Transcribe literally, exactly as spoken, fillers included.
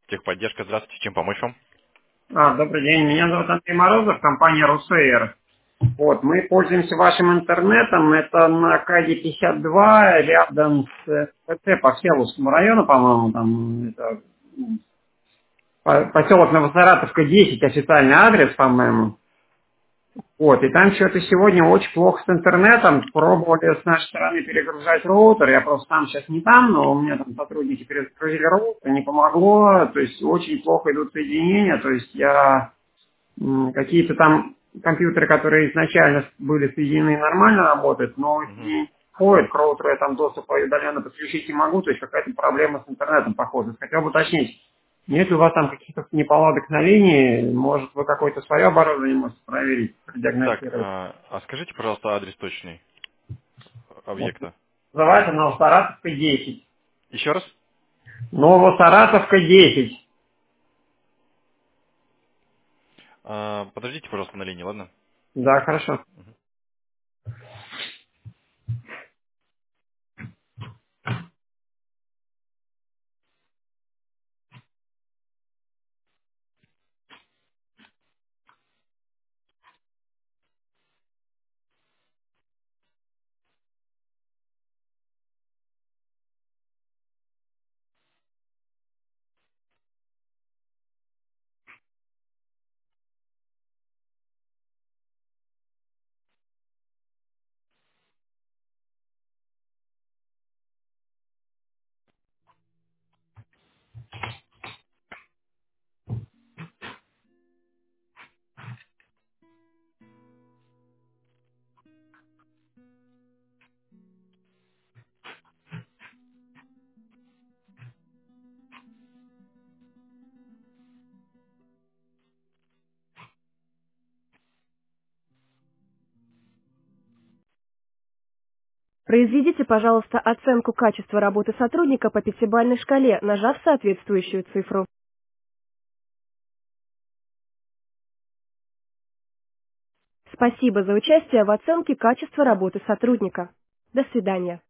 Техподдержка, здравствуйте, чем помочь вам? А, добрый день, меня зовут Андрей Морозов, компания «Русейр». Вот, мы пользуемся вашим интернетом, это на Каде пятьдесят два, рядом с э, ПТ по Всеволожскому району, по-моему, там, это, м, по- поселок Новосаратовка, десять, официальный адрес, по-моему. Вот, и там что-то сегодня очень плохо с интернетом, пробовали с нашей стороны перегружать роутер, я просто там сейчас не там, но у меня там сотрудники перезагрузили роутер, не помогло, то есть очень плохо идут соединения, то есть я М, какие-то там компьютеры, которые изначально были соединены, нормально работают, но Мгм. не ходят, к роутеру я там доступ удаленно подключить не могу, то есть какая-то проблема с интернетом, похоже. Хотел бы уточнить, нет ли у вас там каких-то неполадок на линии, может вы какое-то свое оборудование можете проверить, Так, продиагностировать? а, а скажите, пожалуйста, адрес точный Вот. объекта. Называется Новосаратовка десять. Еще раз? Новосаратовка десять. А, подождите, пожалуйста, на линии, ладно? Да, хорошо. Произведите, пожалуйста, оценку качества работы сотрудника по пятибалльной шкале, нажав соответствующую цифру. Спасибо за участие в оценке качества работы сотрудника. До свидания.